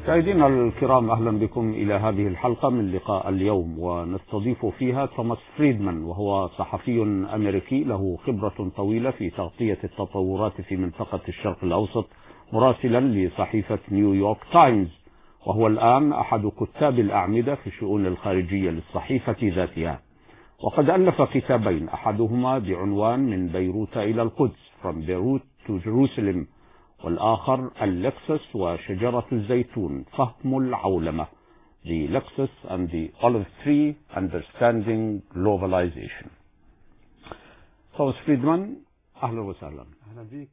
مشاهدينا الكرام، أهلا بكم إلى هذه الحلقة من لقاء اليوم، ونستضيف فيها توماس فريدمان، وهو صحفي أمريكي له خبرة طويلة في تغطية التطورات في منطقة الشرق الأوسط، مراسلا لصحيفة نيويورك تايمز، وهو الآن أحد كتاب الأعمدة في الشؤون الخارجية للصحيفة ذاتها. وقد ألف كتابين، أحدهما بعنوان من بيروت إلى القدس From Beirut to Jerusalem، والآخر اللكسس وشجرة الزيتون، فهم العولمة The Lexus and the Olive Tree, Understanding Globalization. توماس فريدمان، أهلا وسهلا. أهلا بك.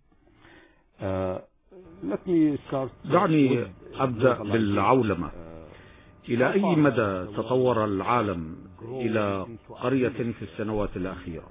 دعني أبدأ بالعولمة. إلى أي مدى تطور العالم إلى قرية في السنوات الأخيرة؟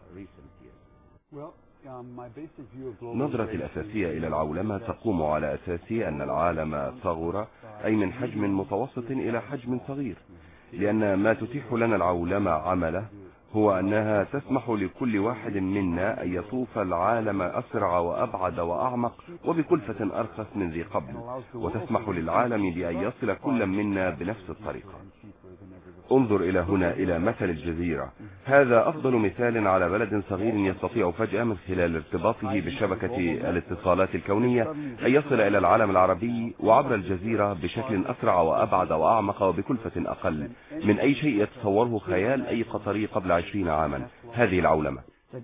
نظرتي الأساسية إلى العولمة تقوم على أساس أن العالم صغر، أي من حجم متوسط إلى حجم صغير، لأن ما تتيح لنا العولمة عمله هو أنها تسمح لكل واحد منا أن يطوف العالم أسرع وأبعد وأعمق وبكلفة أرخص من ذي قبل، وتسمح للعالم بأن يصل كل منا بنفس الطريقة. انظر إلى هنا إلى مثل الجزيرة. هذا أفضل مثال على بلد صغير يستطيع فجأة من خلال ارتباطه بشبكة الاتصالات الكونية أن يصل إلى العالم العربي وعبر الجزيرة بشكل أسرع وأبعد وأعمق وبكلفة أقل من أي شيء يتصوره خيال أي قطري قبل 20 عاما. هذه العولمة.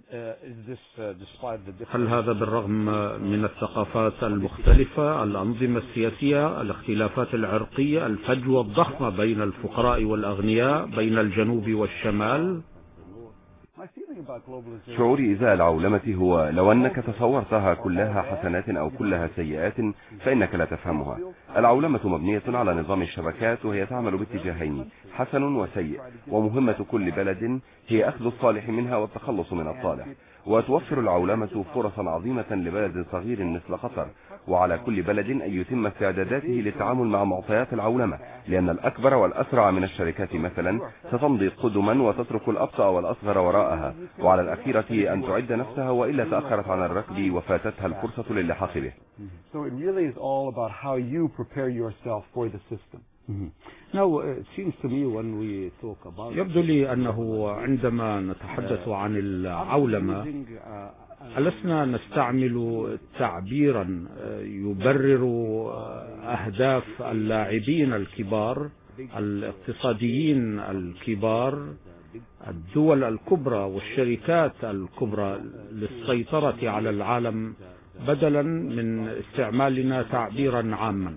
هل هذا بالرغم من الثقافات المختلفة، الأنظمة السياسية، الاختلافات العرقية، الفجوة الضخمة بين الفقراء والأغنياء، بين الجنوب والشمال؟ شعوري إزاء العولمة هو لو أنك تصورتها كلها حسنات أو كلها سيئات فإنك لا تفهمها. العولمة مبنية على نظام الشبكات، وهي تعمل باتجاهين، حسن وسيء، ومهمة كل بلد هي أخذ الصالح منها والتخلص من الصالح. وتوفر العولمة فرصا عظيمة لبلد صغير مثل قطر، وعلى كل بلد أن يتم استعداداته للتعامل مع معطيات العولمة، لأن الأكبر والأسرع من الشركات مثلا ستمضي قدما وتترك الأبطأ والأصغر وراءها، وعلى الأخيرة أن تعد نفسها، وإلا تأخرت عن الركب وفاتتها الفرصة للحاق به. يبدو لي أنه عندما نتحدث عن العولمة ألسنا نستعمل تعبيرا يبرر أهداف اللاعبين الكبار، الاقتصاديين الكبار، الدول الكبرى والشركات الكبرى للسيطرة على العالم، بدلا من استعمالنا تعبيرا عاما.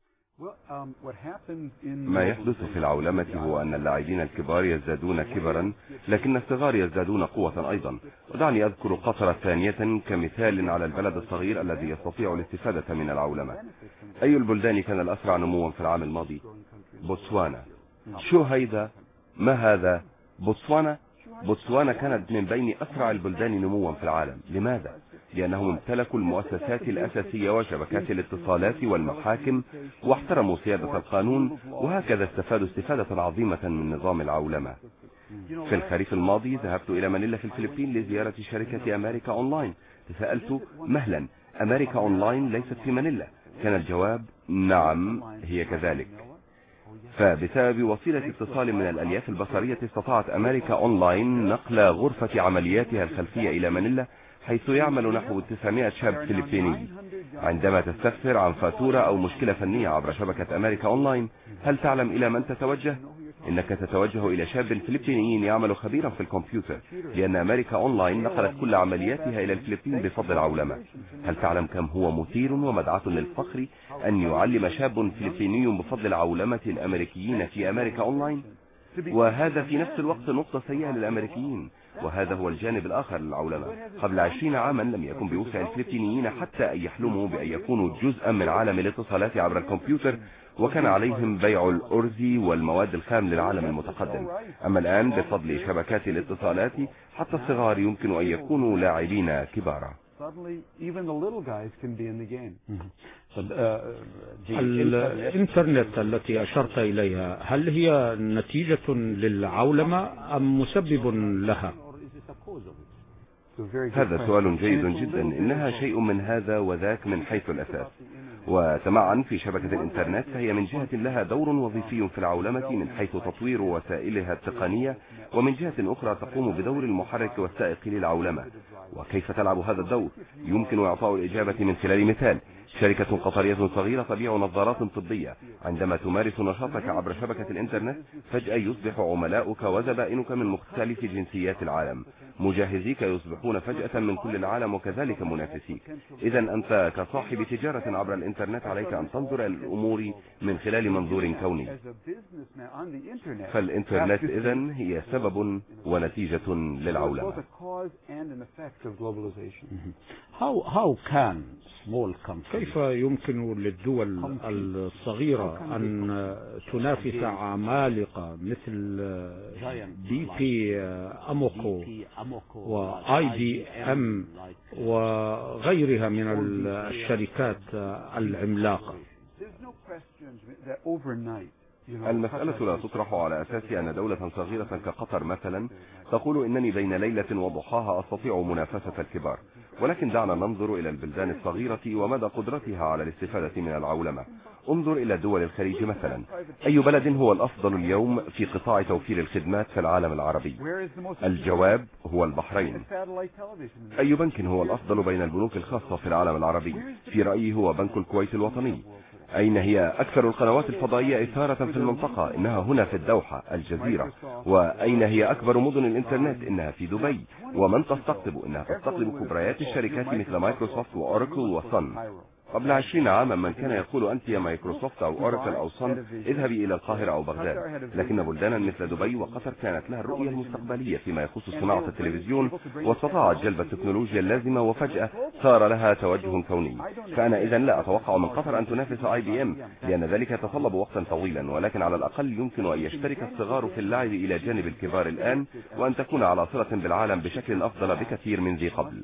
ما يحدث في العولمة هو أن اللاعبين الكبار يزدادون كبرا، لكن الصغار يزدادون قوة أيضا. ودعني أذكر قطرة ثانية كمثال على البلد الصغير الذي يستطيع الاستفادة من العولمة. أي البلدان كان الأسرع نموا في العام الماضي؟ بوتسوانا. شو هيدا؟ ما هذا؟ بوتسوانا كانت من بين أسرع البلدان نموا في العالم. لماذا؟ لأنهم امتلكوا المؤسسات الأساسية وشبكات الاتصالات والمحاكم، واحترموا سيادة القانون، وهكذا استفادوا استفادة عظيمة من نظام العولمة. في الخريف الماضي ذهبت إلى مانيلا في الفلبين لزيارة شركة أمريكا أونلاين. تساءلت: مهلا، أمريكا أونلاين ليست في مانيلا؟ كان الجواب: نعم، هي كذلك. فبسبب وسيلة اتصال من الألياف البصرية استطاعت أمريكا أونلاين نقل غرفة عملياتها الخلفية إلى مانيلا، حيث يعمل نحو 900 شاب فلبيني. عندما تستفسر عن فاتورة أو مشكلة فنية عبر شبكة أمريكا أونلاين، هل تعلم إلى من تتوجه؟ إنك تتوجه إلى شاب فلبيني يعمل خبيرا في الكمبيوتر، لأن أمريكا أونلاين نقلت كل عملياتها إلى الفلبين بفضل العولمة. هل تعلم كم هو مثير ومدعاة للفخر أن يعلم شاب فلبيني بفضل العولمة الأمريكيين في أمريكا أونلاين؟ وهذا في نفس الوقت نقطة سيئة للأمريكيين، وهذا هو الجانب الآخر للعولمة. قبل 20 عاما لم يكن بوسع الفلبينيين حتى أن يحلموا بأن يكونوا جزءا من عالم الاتصالات عبر الكمبيوتر، وكان عليهم بيع الأرز والمواد الخام للعالم المتقدم. أما الآن بفضل شبكات الاتصالات حتى الصغار يمكن أن يكونوا لاعبين كبارا. الإنترنت التي أشرت إليها، هل هي نتيجة للعولمة أم مسبب لها؟ هذا سؤال جيد جدا. إنها شيء من هذا وذاك من حيث الأساس. وتمعا في شبكة الإنترنت فهي من جهة لها دور وظيفي في العولمة من حيث تطوير وسائلها التقنية، ومن جهة أخرى تقوم بدور المحرك والسائق للعولمة. وكيف تلعب هذا الدور؟ يمكن إعطاء الإجابة من خلال مثال. شركة قطرية صغيرة تبيع نظارات طبية. عندما تمارس نشاطك عبر شبكة الإنترنت فجأة يصبح عملاؤك وزبائنك من مختلف جنسيات العالم. مجهزيك يصبحون فجأة من كل العالم وكذلك منافسيك. إذا أنت كصاحب تجارة عبر الإنترنت عليك أن تنظر إلى الأمور من خلال منظور كوني. فالإنترنت إذن هي سبب ونتيجة للعولمة. كيف يمكن للدول الصغيرة أن تنافس عمالقة مثل بي بي أموكو وآي دي ام وغيرها من الشركات العملاقة؟ المسألة لا تطرح على أساس أن دولة صغيرة كقطر مثلا تقول إنني بين ليلة وضحاها أستطيع منافسة الكبار، ولكن دعنا ننظر إلى البلدان الصغيرة ومدى قدرتها على الاستفادة من العولمة. انظر إلى دول الخليج مثلا. أي بلد هو الأفضل اليوم في قطاع توفير الخدمات في العالم العربي؟ الجواب هو البحرين. أي بنك هو الأفضل بين البنوك الخاصة في العالم العربي؟ في رأيي هو بنك الكويت الوطني. أين هي أكثر القنوات الفضائية إثارة في المنطقة؟ إنها هنا في الدوحة الجزيرة. وأين هي أكبر مدن الإنترنت؟ إنها في دبي. ومن تستقطب؟ إنها تستقطب كبريات الشركات مثل مايكروسوفت وأوراكل وصن. قبل 20 عاما من كان يقول أنت يا مايكروسوفت أو أوراكل أو صن اذهبي إلى القاهرة أو بغداد، لكن بلدانا مثل دبي وقطر كانت لها الرؤية المستقبلية فيما يخص صناعة التلفزيون، واستطاعت جلب التكنولوجيا اللازمة وفجأة صار لها توجه كوني. فأنا إذن لا أتوقع من قطر أن تنافس IBM لأن ذلك يتطلب وقتا طويلا، ولكن على الأقل يمكن أن يشترك الصغار في اللعب إلى جانب الكبار الآن، وأن تكون على صلة بالعالم بشكل أفضل بكثير من ذي قبل.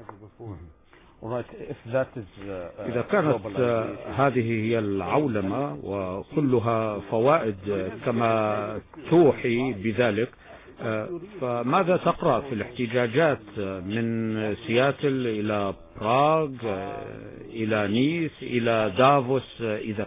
إذا كانت هذه هي العولمة وكلها فوائد كما توحي بذلك، فماذا تقرأ في الاحتجاجات من سياتل إلى براغ إلى نيس إلى دافوس؟ إذا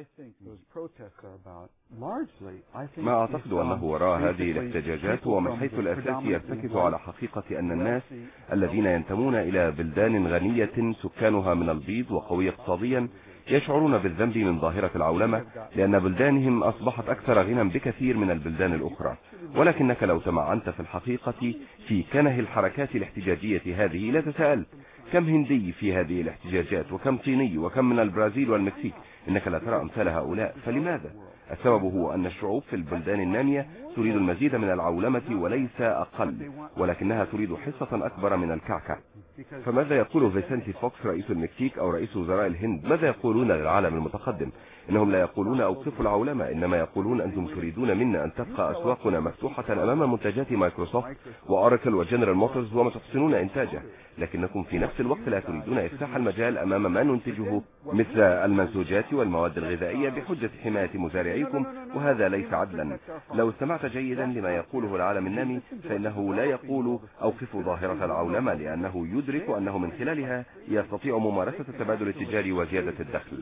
ما أعتقد أنه وراء هذه الاحتجاجات هو من حيث الأساس يرتكز على حقيقة أن الناس الذين ينتمون إلى بلدان غنية سكانها من البيض وقوية اقتصاديا يشعرون بالذنب من ظاهرة العولمة، لأن بلدانهم أصبحت أكثر غنى بكثير من البلدان الأخرى. ولكنك لو تمعنت في الحقيقة في كنه الحركات الاحتجاجية هذه لتساءلت كم هندي في هذه الاحتجاجات، وكم صيني، وكم من البرازيل والمكسيك؟ إنك لا ترى أمثال هؤلاء. فلماذا؟ السبب هو أن الشعوب في البلدان النامية تريد المزيد من العولمة وليس أقل، ولكنها تريد حصة أكبر من الكعكة. فماذا يقول فيسنتي فوكس رئيس المكسيك أو رئيس وزراء الهند؟ ماذا يقولون للعالم المتقدم؟ إنهم لا يقولون أوقفوا العولمة، إنما يقولون أنتم تريدون منا أن تبقى أسواقنا مفتوحة أمام منتجات مايكروسوفت وأوراكل وجنرال موتورز وما تحسنون إنتاجه، لكنكم في نفس الوقت لا تريدون إفتاح المجال أمام ما ننتجه مثل المنسوجات والمواد الغذائية بحجة حماية مزارعيكم، وهذا ليس عدلا. لو استمعت جيدا لما يقوله العالم النامي فإنه لا يقول أوقفوا ظاهرة العولمة، لأنه يدرك أنه من خلالها يستطيع ممارسة التبادل التجاري وزيادة الدخل.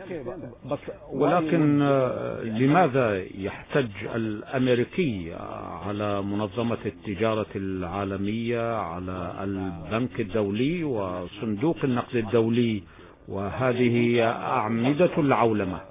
ولكن لماذا يحتج الأمريكي على منظمة التجارة العالمية، على البنك الدولي وصندوق النقد الدولي، وهذه أعمدة العولمة؟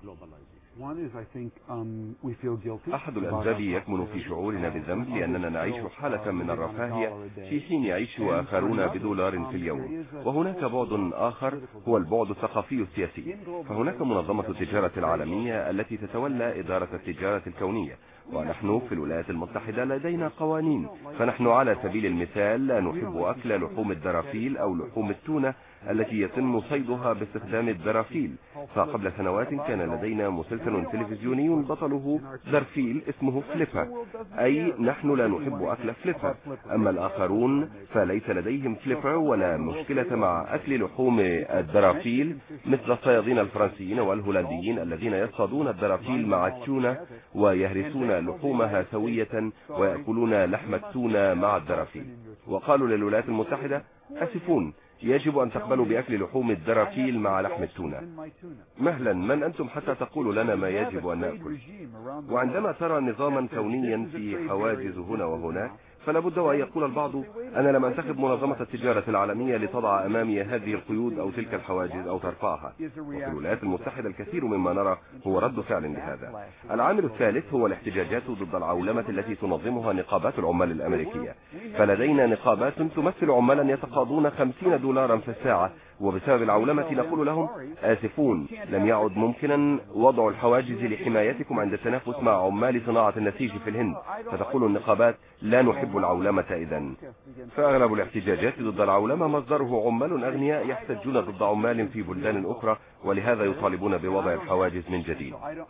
أحد الأسباب يكمن في شعورنا بالذنب لأننا نعيش حالة من الرفاهية في حين يعيش آخرون بدولار في اليوم. وهناك بعد آخر هو البعد الثقافي السياسي. فهناك منظمة التجارة العالمية التي تتولى إدارة التجارة الكونية، ونحن في الولايات المتحدة لدينا قوانين. فنحن على سبيل المثال لا نحب أكل لحوم الدرافيل أو لحوم التونة التي يتم صيدها باستخدام الدرافيل. فقبل سنوات كان لدينا مسلسل تلفزيوني بطله درفيل اسمه فليبر، أي نحن لا نحب أكل فليبر. أما الآخرون فليس لديهم فليبر ولا مشكلة مع أكل لحوم الدرافيل، مثل الصيادين الفرنسيين والهولنديين الذين يصطادون الدرافيل مع التونة ويهرسون لحومها سوية ويأكلون لحم التونة مع الدرافيل. وقالوا للولايات المتحدة: أسفون، يجب أن تقبلوا بأكل لحوم الدرافيل مع لحم التونة. مهلا، من أنتم حتى تقولوا لنا ما يجب أن نأكل؟ وعندما ترى نظاما كونيا في حواجز هنا وهناك، فلا بد وأن يقول البعض: أنا لم أنتخب منظمة التجارة العالمية لتضع أمامي هذه القيود أو تلك الحواجز أو ترفعها. وفي الولايات المتحدة الكثير مما نرى هو رد فعل لهذا. العامل الثالث هو الاحتجاجات ضد العولمة التي تنظمها نقابات العمال الأمريكية. فلدينا نقابات تمثل عمالا يتقاضون $50 في الساعة، وبسبب العولمة نقول لهم: آسفون، لم يعد ممكنا وضع الحواجز لحمايتكم عند التنافس مع عمال صناعة النسيج في الهند. فتقول النقابات: لا نحب العولمة إذن. فأغلب الاحتجاجات ضد العولمة مصدره عمال أغنياء يحتجون ضد عمال في بلدان أخرى، ولهذا يطالبون بوضع الحواجز من جديد.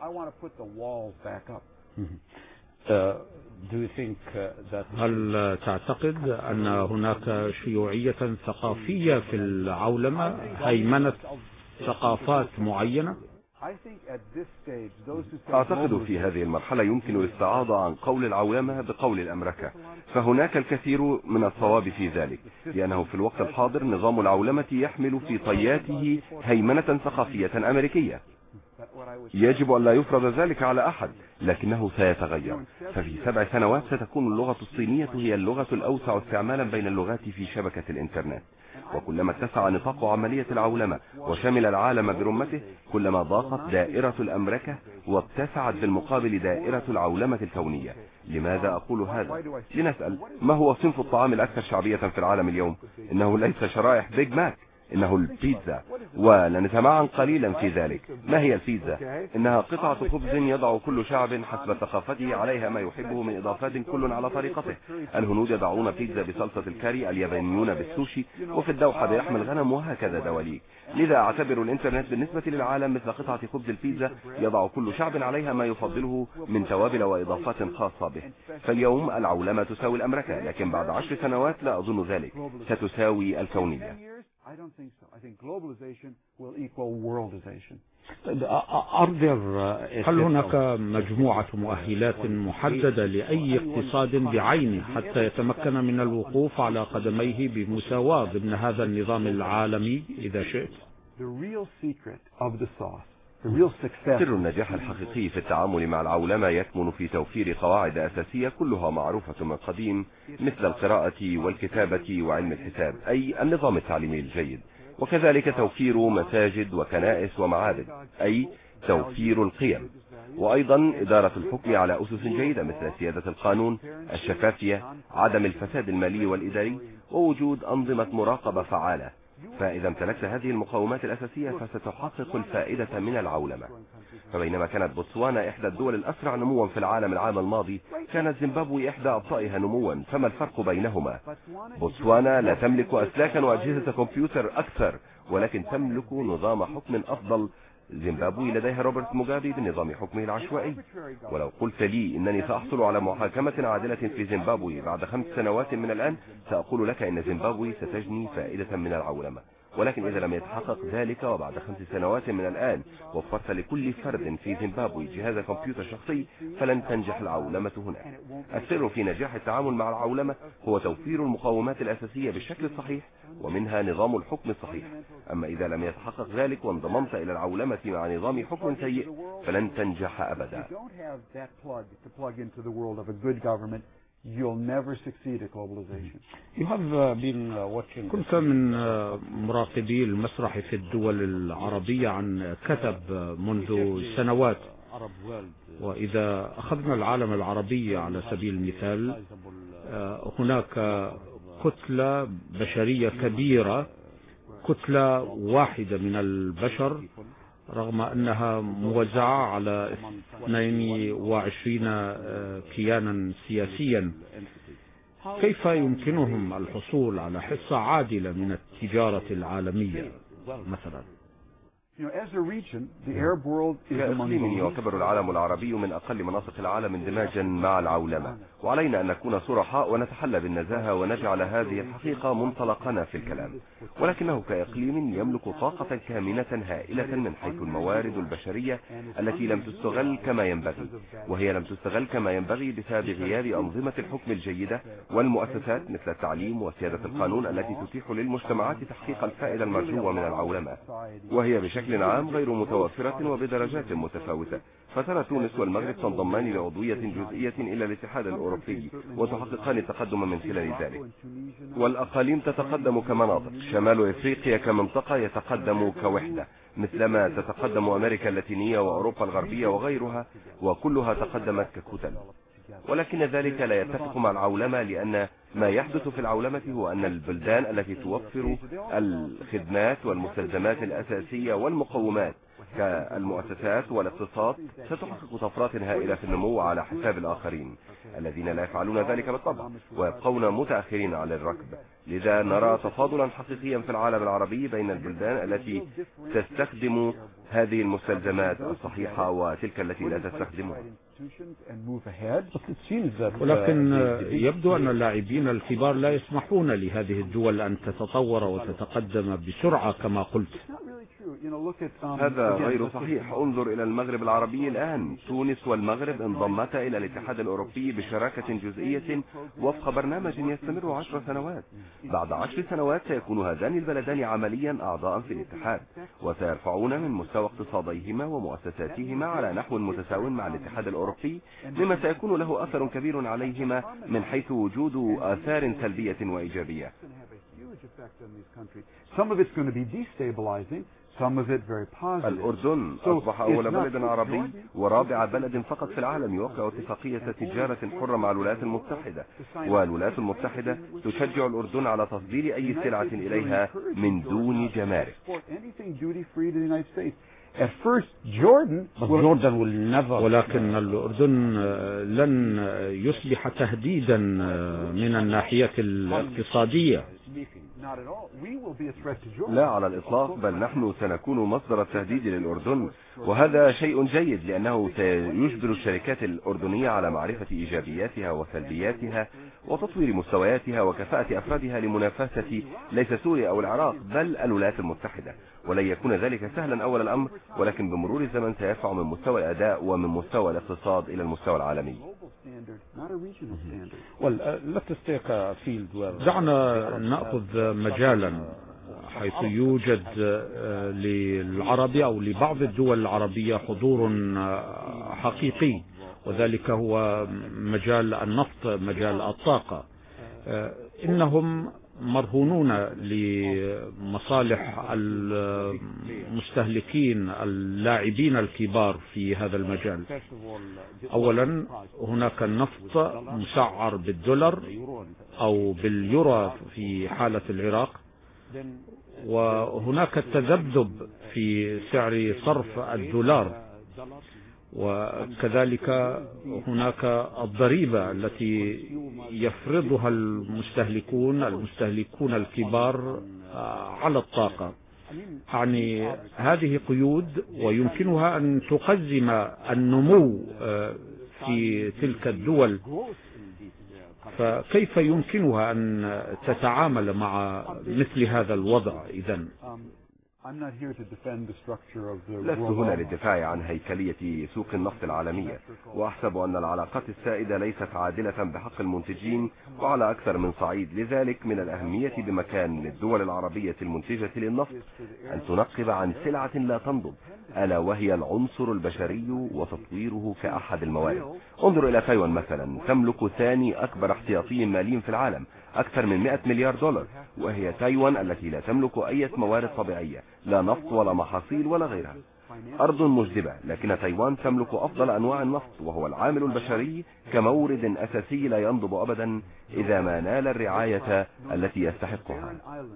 هل تعتقد أن هناك شيوعية ثقافية في العولمة، هيمنة ثقافات معينة؟ أعتقد في هذه المرحلة يمكن الاستعاضة عن قول العولمة بقول الأمريكا، فهناك الكثير من الصواب في ذلك، لأنه في الوقت الحاضر نظام العولمة يحمل في طياته هيمنة ثقافية أمريكية. يجب أن لا يفرض ذلك على أحد، لكنه سيتغير. ففي 7 سنوات ستكون اللغة الصينية هي اللغة الأوسع استعمالا بين اللغات في شبكة الإنترنت. وكلما اتسع نطاق عملية العولمة وشمل العالم برمته، كلما ضاقت دائرة الأمريكا واتسعت بالمقابل دائرة العولمة الكونية. لماذا أقول هذا؟ لنسأل: ما هو صنف الطعام الأكثر شعبية في العالم اليوم؟ إنه ليس شرائح بيج ماك، إنه البيتزا. ولنتمعن قليلا في ذلك. ما هي البيتزا؟ إنها قطعة خبز يضع كل شعب حسب ثقافته عليها ما يحبه من إضافات كل على طريقته. الهنود يضعون بيتزا بصلصة الكاري، اليابانيون بالسوشي، وفي الدوحة بلحم الغنم، وهكذا دواليك. لذا أعتبر الإنترنت بالنسبة للعالم مثل قطعة خبز البيتزا يضع كل شعب عليها ما يفضله من توابل وإضافات خاصة به. فاليوم العولمة تساوي الأمريكا، لكن بعد 10 سنوات لا أظن ذلك، ستساوي الكونية. هل هناك مجموعة مؤهلات محددة لأي اقتصاد بعينه حتى يتمكن من الوقوف على قدميه بمساواة ضمن هذا النظام العالمي إذا شئت؟ سر النجاح الحقيقي في التعامل مع العولمة يكمن في توفير قواعد أساسية كلها معروفة من قديم، مثل القراءة والكتابة وعلم الحساب، أي النظام التعليمي الجيد، وكذلك توفير مساجد وكنائس ومعابد، أي توفير القيم، وأيضا إدارة الحكم على أسس جيدة مثل سيادة القانون، الشفافية، عدم الفساد المالي والإداري، ووجود أنظمة مراقبة فعالة. فإذا امتلكت هذه المقومات الأساسية فستحقق الفائدة من العولمة. فبينما كانت بوتسوانا إحدى الدول الأسرع نموا في العالم العام الماضي، كانت زيمبابوي إحدى أبطائها نموا. فما الفرق بينهما؟ بوتسوانا لا تملك أسلاكا وأجهزة كمبيوتر أكثر، ولكن تملك نظام حكم أفضل. زيمبابوي لديها روبرت موغابي بنظام حكمه العشوائي. ولو قلت لي إنني سأحصل على محاكمة عادلة في زيمبابوي بعد 5 سنوات من الآن، سأقول لك إن زيمبابوي ستجني فائدة من العولمة. ولكن إذا لم يتحقق ذلك وبعد 5 سنوات من الآن وفرت لكل فرد في زيمبابوي جهاز كمبيوتر شخصي، فلن تنجح العولمة هناك. السر في نجاح التعامل مع العولمة هو توفير المقومات الأساسية بالشكل الصحيح، ومنها نظام الحكم الصحيح. أما إذا لم يتحقق ذلك وانضممت إلى العولمة مع نظام حكم سيء، فلن تنجح أبدا. كنت من مراقبي المسرح في الدول العربية عن كتب منذ سنوات، وإذا أخذنا العالم العربي على سبيل المثال، هناك كتلة بشرية كبيرة، كتلة واحدة من البشر، رغم أنها موزعة على 22 كيانا سياسيا. كيف يمكنهم الحصول على حصة عادلة من التجارة العالمية مثلا؟ كإقليم يعتبر العالم العربي من أقل مناطق العالم اندماجا مع العولمة، وعلينا أن نكون صرحاء ونتحلى بالنزاهة ونجعل هذه الحقيقة منطلقنا في الكلام. ولكنه كإقليم يملك طاقة كامنة هائلة من حيث الموارد البشرية التي لم تستغل كما ينبغي، وهي لم تستغل كما ينبغي بسبب غياب أنظمة الحكم الجيدة والمؤسسات مثل التعليم وسيادة القانون التي تتيح للمجتمعات تحقيق الفائدة المرجوة من العولمة، وهي بشكل عام غير متوفرة وبدرجات متفاوتة. فترى تونس والمغرب تنضمان لعضوية جزئية إلى الاتحاد الأوروبي وتحققان التقدم من خلال ذلك، والأقاليم تتقدم كمناطق، شمال إفريقيا كمنطقة يتقدم كوحدة مثلما تتقدم أمريكا اللاتينية وأوروبا الغربية وغيرها، وكلها تقدمت ككتل. ولكن ذلك لا يتفق مع العولمة، لأن ما يحدث في العولمة هو أن البلدان التي توفر الخدمات والمستلزمات الأساسية والمقومات كالمؤسسات والاقتصاد ستحقق طفرات هائلة في النمو على حساب الآخرين الذين لا يفعلون ذلك بالطبع ويبقون متأخرين على الركب. لذا نرى تفاضلا حقيقيا في العالم العربي بين البلدان التي تستخدم هذه المستلزمات الصحيحة وتلك التي لا تستخدمها. ولكن يبدو أن اللاعبين الكبار لا يسمحون لهذه الدول أن تتطور وتتقدم بسرعة كما قلت. هذا غير صحيح. انظر إلى المغرب العربي الآن. تونس والمغرب انضمتا إلى الاتحاد الأوروبي بشراكة جزئية وفق برنامج يستمر 10 سنوات. بعد 10 سنوات سيكون هذان البلدان عمليا أعضاء في الاتحاد، وسيرفعون من مستوى اقتصاديهما ومؤسساتهما على نحو متساو مع الاتحاد الأوروبي، مما سيكون له أثر كبير عليهما من حيث وجود آثار سلبية وإيجابية. الأردن أصبح أول بلد عربي ورابع بلد فقط في العالم يوقع اتفاقية تجارة حرة مع الولايات المتحدة، والولايات المتحدة تشجع الأردن على تصدير أي سلعة إليها من دون جمارك. ولكن الأردن لن يصبح تهديدا من الناحية الاقتصادية. لا على الإطلاق، بل نحن سنكون مصدر التهديد للأردن، وهذا شيء جيد لأنه سيجبر الشركات الأردنية على معرفة إيجابياتها وسلبياتها وتطوير مستوياتها وكفاءة أفرادها لمنافسة ليس سوريا أو العراق بل الولايات المتحدة. ولن يكون ذلك سهلا أول الأمر، ولكن بمرور الزمن سيرفع من مستوى الأداء ومن مستوى الاقتصاد إلى المستوى العالمي. دعنا نأخذ مجالا حيث يوجد للعرب أو لبعض الدول العربية حضور حقيقي، وذلك هو مجال النفط، مجال الطاقة. إنهم مرهونون لمصالح المستهلكين اللاعبين الكبار في هذا المجال. أولا هناك النفط مسعر بالدولار أو باليورو في حالة العراق، وهناك التذبذب في سعر صرف الدولار، وكذلك هناك الضريبة التي يفرضها المستهلكون الكبار على الطاقة. يعني هذه قيود ويمكنها أن تقزم النمو في تلك الدول، فكيف يمكنها أن تتعامل مع مثل هذا الوضع إذن؟ لست هنا للدفاع عن هيكلية سوق النفط العالمية، وأحسب أن العلاقات السائدة ليست عادلة بحق المنتجين وعلى أكثر من صعيد. لذلك من الأهمية بمكان للدول العربية المنتجة للنفط أن تنقب عن سلعة لا تنضب، ألا وهي العنصر البشري وتطويره كأحد الموارد. انظر إلى تايوان مثلا، تملك ثاني أكبر احتياطي مالي في العالم، أكثر من 100 مليار دولار، وهي تايوان التي لا تملك أي موارد طبيعية، لا نفط ولا محاصيل ولا غيرها. أرض مجدبة، لكن تايوان تملك أفضل أنواع النفط، وهو العامل البشري كمورد أساسي لا ينضب أبدا إذا ما نال الرعاية التي يستحقها.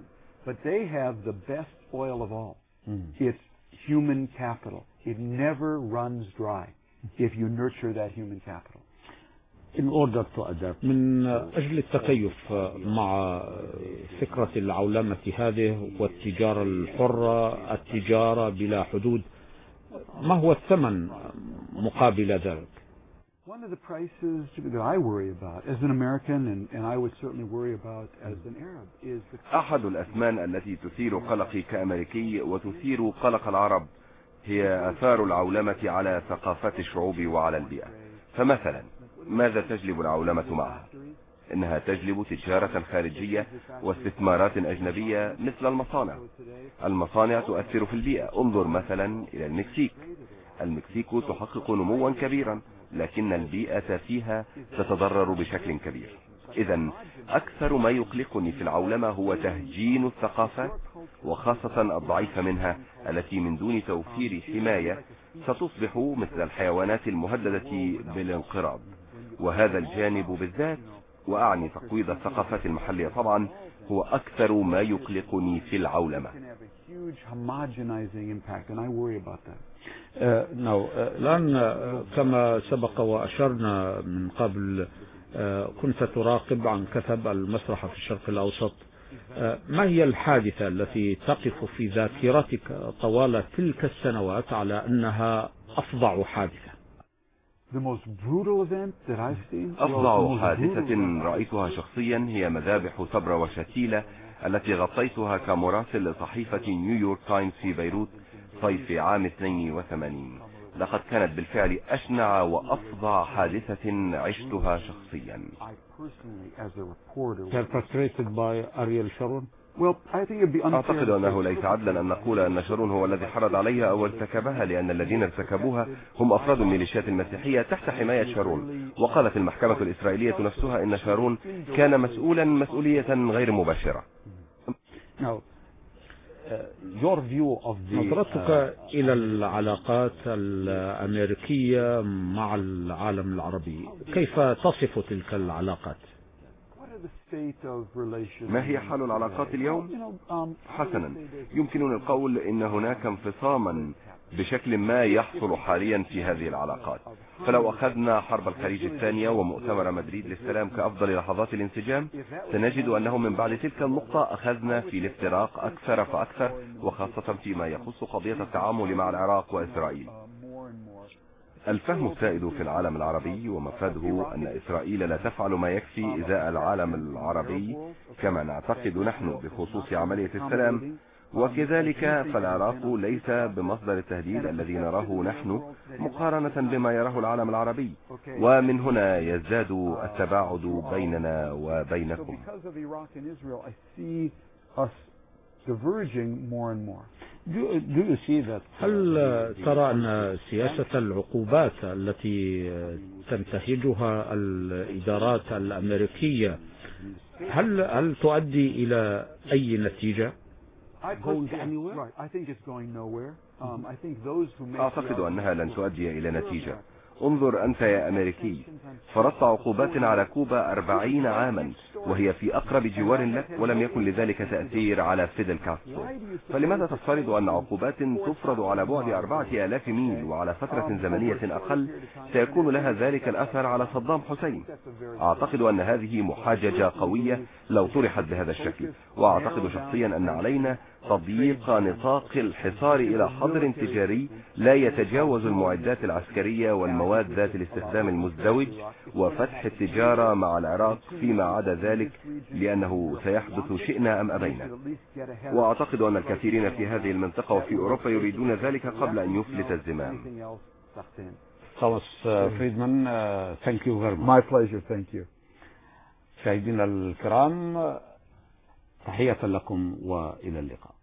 Human capital. It never runs dry if you nurture that human capital. in order to adapt. من أجل التكيف مع فكرة العولمة هذه والتجارة الحرة، التجارة بلا حدود، ما هو الثمن مقابل ذلك؟ One of the prices that I worry about as an American and I would certainly worry about as an Arab is أحد الأثمان التي تثير قلقي كأمريكي وتثير قلق العرب هي آثار العولمة على ثقافات الشعوب وعلى البيئة. فمثلا ماذا تجلب العولمة معها؟ إنها تجلب تجارة خارجية واستثمارات أجنبية مثل المصانع. المصانع تؤثر في البيئة. انظر مثلا إلى المكسيك. المكسيك تحقق نموا كبيرا لكن البيئة فيها تتضرر بشكل كبير. إذا أكثر ما يقلقني في العولمة هو تهجين الثقافات وخاصة الضعيفة منها التي من دون توفير حماية ستصبح مثل الحيوانات المهددة بالانقراض. وهذا الجانب بالذات، وأعني تقويض الثقافات المحلية طبعا، هو أكثر ما يقلقني في العولمة. الآن كما سبق وأشرنا من قبل، كنت تراقب عن كثب المسرح في الشرق الأوسط. ما هي الحادثة التي تقف في ذاكرتك طوال تلك السنوات على أنها أفظع حادثة؟ أفظع حادثة رأيتها شخصيا هي مذابح صبرا وشتيلة التي غطيتها كمراسل لصحيفة نيويورك تايمز في بيروت صيف عام 82. لقد كانت بالفعل أشنع وأفظع حادثة عشتها شخصيا. أعتقد أنه ليس عدلا أن نقول أن شارون هو الذي حرض عليها أو ارتكبها، لأن الذين ارتكبوها هم أفراد الميليشيات المسيحية تحت حماية شارون. وقالت المحكمة الإسرائيلية نفسها أن شارون كان مسؤولا مسؤولية غير مباشرة. نظرتك إلى العلاقات الأمريكية مع العالم العربي، كيف تصف تلك العلاقات؟ ما هي حال العلاقات اليوم؟ حسنا، يمكننا القول إن هناك انفصاما بشكل ما يحصل حاليا في هذه العلاقات. فلو أخذنا حرب الخليج الثانية ومؤتمر مدريد للسلام كأفضل لحظات الانسجام، سنجد أنه من بعد تلك النقطة أخذنا في الافتراق أكثر فأكثر، وخاصة فيما يخص قضية التعامل مع العراق وإسرائيل. الفهم السائد في العالم العربي ومفاده أن إسرائيل لا تفعل ما يكفي إزاء العالم العربي كما نعتقد نحن بخصوص عملية السلام، وكذلك فالعراق ليس بمصدر التهديد الذي نراه نحن مقارنة بما يراه العالم العربي، ومن هنا يزداد التباعد بيننا وبينكم. هل ترى أن سياسة العقوبات التي تنتهجها الإدارات الأمريكية هل تؤدي إلى أي نتيجة؟ أعتقد أنها لن تؤدي إلى نتيجة. انظر أنت يا أمريكي، فرضت عقوبات على كوبا 40 عاما وهي في أقرب جوار لك، ولم يكن لذلك تأثير على فيدل كاسترو. فلماذا تفترض أن عقوبات تفرض على بعد 4000 ميل وعلى فترة زمنية أقل سيكون لها ذلك الأثر على صدام حسين؟ أعتقد أن هذه محاججة قوية لو طرحت بهذا الشكل، وأعتقد شخصيا أن علينا تضييق نطاق الحصار إلى حظر تجاري لا يتجاوز المعدات العسكرية والمواد ذات الاستخدام المزدوج، وفتح التجارة مع العراق فيما عدا ذلك، لأنه سيحدث شئنا أم أبينا. وأعتقد أن الكثيرين في هذه المنطقة وفي أوروبا يريدون ذلك قبل أن يفلت الزمام. توماس فريدمان, thank you very much. My pleasure, thank you. مشاهدينا الكرام، تحية لكم وإلى اللقاء.